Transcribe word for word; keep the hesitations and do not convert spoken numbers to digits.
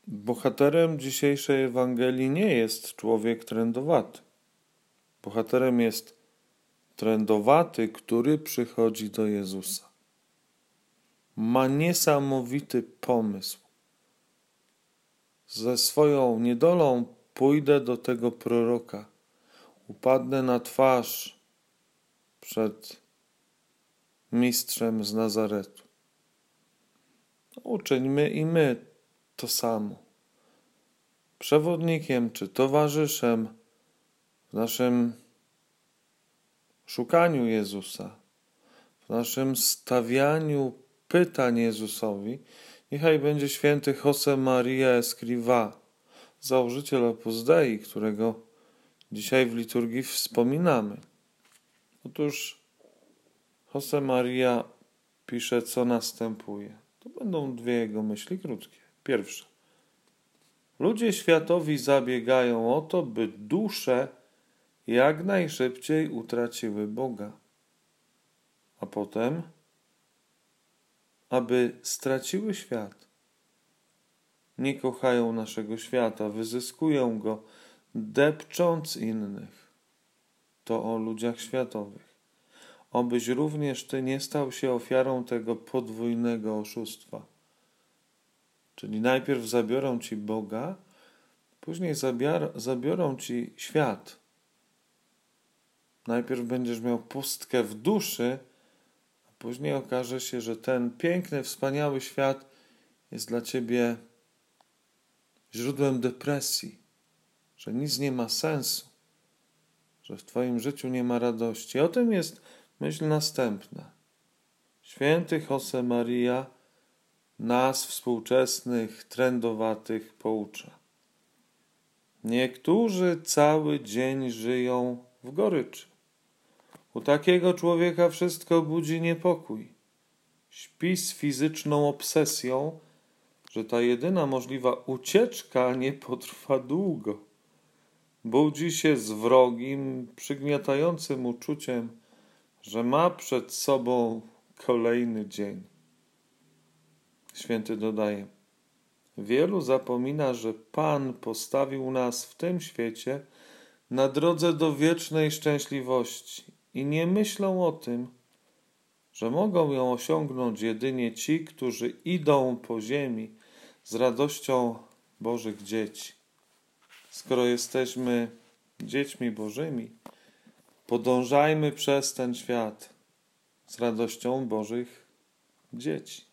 Bohaterem dzisiejszej Ewangelii nie jest człowiek trędowaty. Bohaterem jest trędowaty, który przychodzi do Jezusa. Ma niesamowity pomysł. Ze swoją niedolą pójdę do tego proroka. Upadnę na twarz przed mistrzem z Nazaretu. Uczyńmy i my to samo. Przewodnikiem czy towarzyszem w naszym szukaniu Jezusa, w naszym stawianiu pytań Jezusowi, niechaj będzie święty Josemaria Escrivá, założyciel Opus Dei, którego dzisiaj w liturgii wspominamy. Otóż Josemaria pisze, co następuje. To będą dwie jego myśli krótkie. Pierwsza. Ludzie światowi zabiegają o to, by dusze jak najszybciej utraciły Boga. A potem, aby straciły świat. Nie kochają naszego świata, wyzyskują go, depcząc innych. To o ludziach światowych. Obyś również ty nie stał się ofiarą tego podwójnego oszustwa. Czyli najpierw zabiorą ci Boga, później zabiar, zabiorą ci świat. Najpierw będziesz miał pustkę w duszy, a później okaże się, że ten piękny, wspaniały świat jest dla ciebie źródłem depresji, że nic nie ma sensu, że w twoim życiu nie ma radości. O tym jest myśl następna. Święty Josemaria nas współczesnych, trędowatych poucza. Niektórzy cały dzień żyją w goryczy. U takiego człowieka wszystko budzi niepokój. Śpi z fizyczną obsesją, że ta jedyna możliwa ucieczka nie potrwa długo. Budzi się z wrogim, przygniatającym uczuciem, że ma przed sobą kolejny dzień. Święty dodaje, wielu zapomina, że Pan postawił nas w tym świecie na drodze do wiecznej szczęśliwości i nie myślą o tym, że mogą ją osiągnąć jedynie ci, którzy idą po ziemi z radością Bożych dzieci. Skoro jesteśmy dziećmi Bożymi, podążajmy przez ten świat z radością Bożych dzieci.